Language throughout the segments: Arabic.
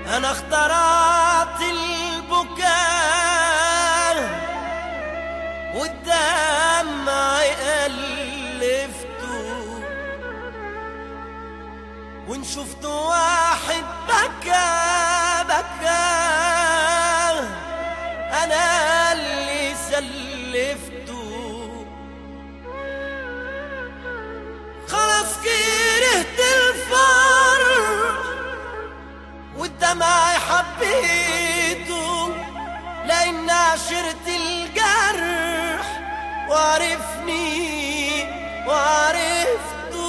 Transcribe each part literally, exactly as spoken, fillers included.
أنا اخترعت البكاء والدمع ألفته، وإن شفت واحد بكى بكى أنا اللي سلفته. خلاص كرهت الفرح والدمع حبيته، لأن عشرت الجرح وعرفني وعرفته.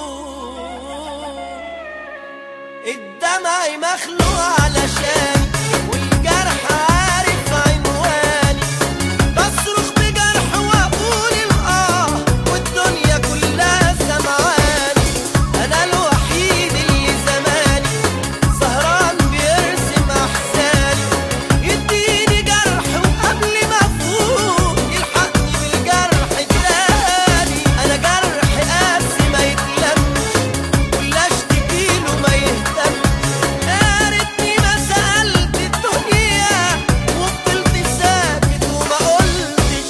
الدمع مخلوق علشان والجرح عارف عنواني، بصرخ بجرح واقول الآه والدنيا كلها سمعاني. أنا الوحيد اللي زماني سهران بيرسم أحزاني، يديني جرح وقبل ما أفوق يلحقني بالجرح التاني. أنا جرح قاسي ما يتلمش ولا أشتكيله ما يهتمش. يا ريتني ما سألت الدنيا وفضلت ساكت وما قلتش.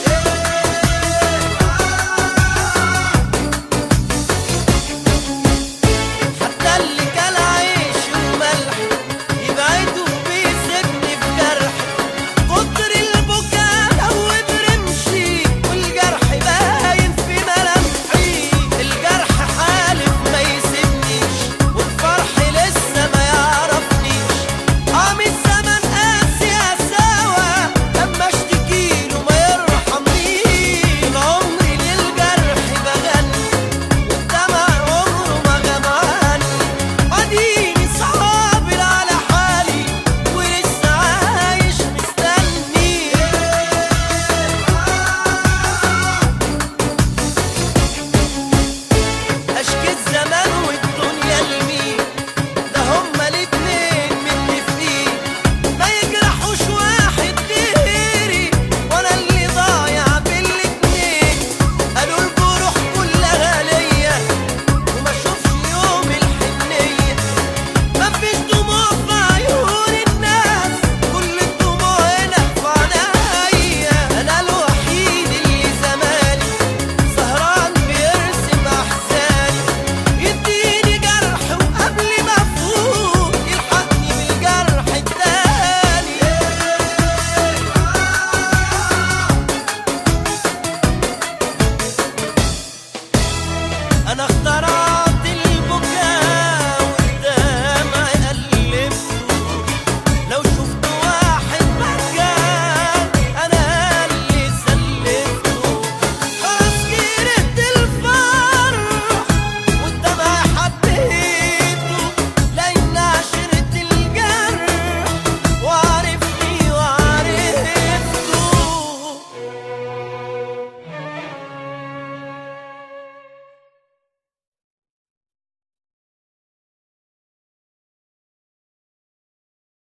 حتى اللي كان عيش وملح يبعد وبيسيبني في جرح. كتر البكاء دوب رمشي والجرح باين في ملامحي. الجرح حالف ما يسيبنيش والفرح لسه ما يعرفنيش. قام الزمن قاسي قساوة لما اشتكيله ما يرحمنيش. طول عمري للجرح بغني والدمع عمره ما جمعني. اديني صابر على حالي ولسه عايش مستني. اشكي